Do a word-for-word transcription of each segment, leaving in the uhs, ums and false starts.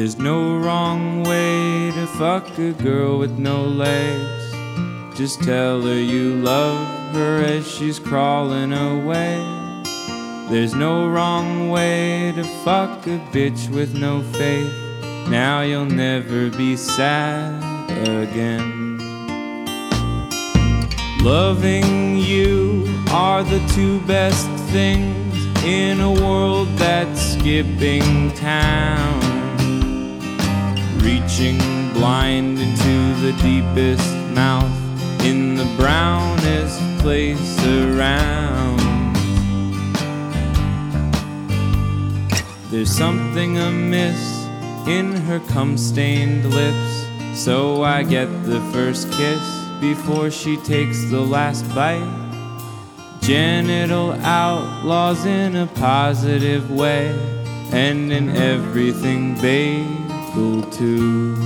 There's no wrong way to fuck a girl with no legs. Just tell her you love her as she's crawling away. There's no wrong way to fuck a bitch with no faith. Now you'll never be sad again. Loving you are the two best things in a world that's skipping town, reaching blind into the deepest mouth in the brownest place around. There's something amiss in her cum-stained lips, so I get the first kiss before she takes the last bite. Genital outlaws in a positive way, and in everything bagel too.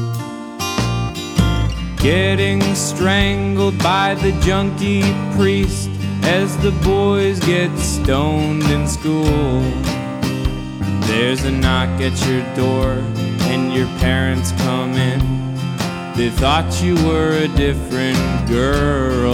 Getting strangled by the junkie priest as the boys get stoned in school. There's a knock at your door and your parents come in. They thought you were a different girl.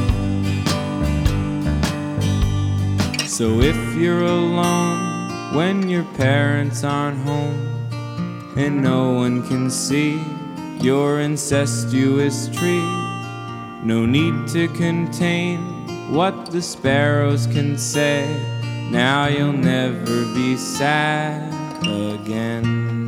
So if you're alone when your parents aren't home and no one can see your incestuous tree, no need to contain what the sparrows can say. Now you'll never be sad again.